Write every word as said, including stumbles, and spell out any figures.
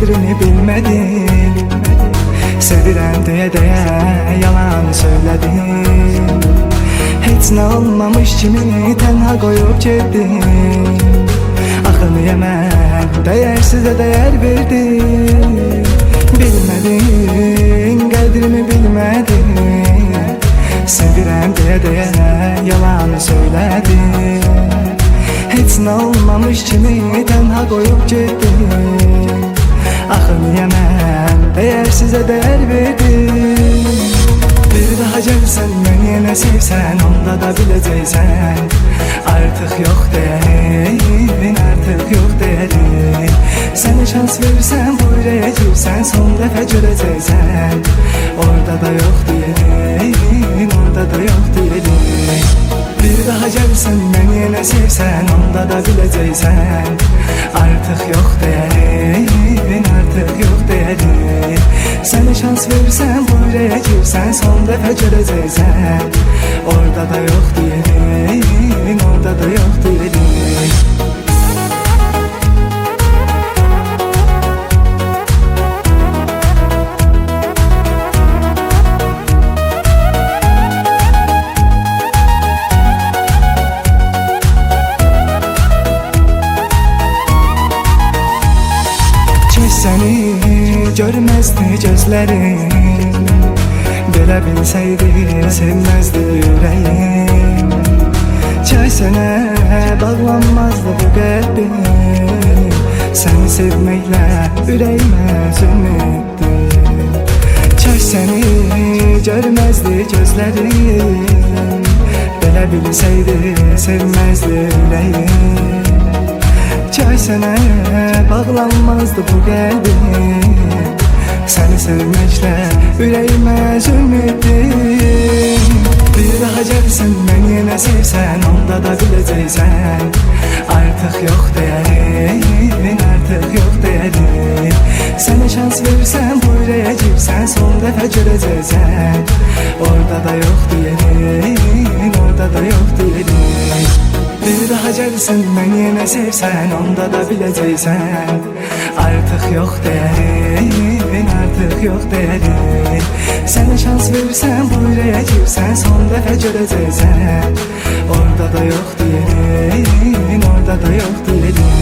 qədrini bilmədin. Sevirəm deyə deyə yalan söylədin. Heç nə olmamış kimi tənha qoyub getdin. Axı niyə mən dəyərsizə dəyər verdim? Bilmədin, qədrimi bilmədin. Sevirəm deyə deyə yalan söylədin. Heç nə olmamış kimi tənha qoyub getdin. Axı niyə mən dəyərsizə dəyər verdim? Bir daha gəlsən, məni yenə sevsən, onda da biləcəksən. Artıq yox deyərin, artıq yox deyərin. Sənə şans versən, bu ürəyə girsən, son dəfə görəcəksən. Orada da yox deyərin, orada da yox deyərin. Bir daha gəlsən, məni yenə sevsən, onda da biləcəksən. Artıq yox deyərin, artıq yox deyərin. Sənə şans versən, bu ürəyə girsən, son dəfə görəcəksən. Orada da yox deyərin, orada da yox deyərin. Səni görməzdi gözlərim, belə bilsəydi sevməzdi ürəyim. Çay sənə bağlanmazdı bu qəlbim. Səni sevməklə ürəyimə zülm etdim. Çay səni görməzdi gözlərim, belə bilsəydi sevməzdi ürəyim. Çay sənə bağlanmazdı bu qəlbim. Səni sevməklə ürəyimə zülm etdim. Bir daha gəlsən, məni yenə sevsən, onda da biləcəksən. Artıq yox deyərin, artıq yox deyərin. Sənə şans versən, bu ürəyə girsən, son dəfə görəcəksən. Orada da yox deyərin, orada da yox deyərin. Bir daha gəlsən, məni yenə sevsən, onda da biləcəksən. Artıq yox deyərin, artıq yox deyərin. Sənə şans versən, bu ürəyə girsən, son dəfə görəcəksən. Orada da yox deyərin, orada da yox deyərin.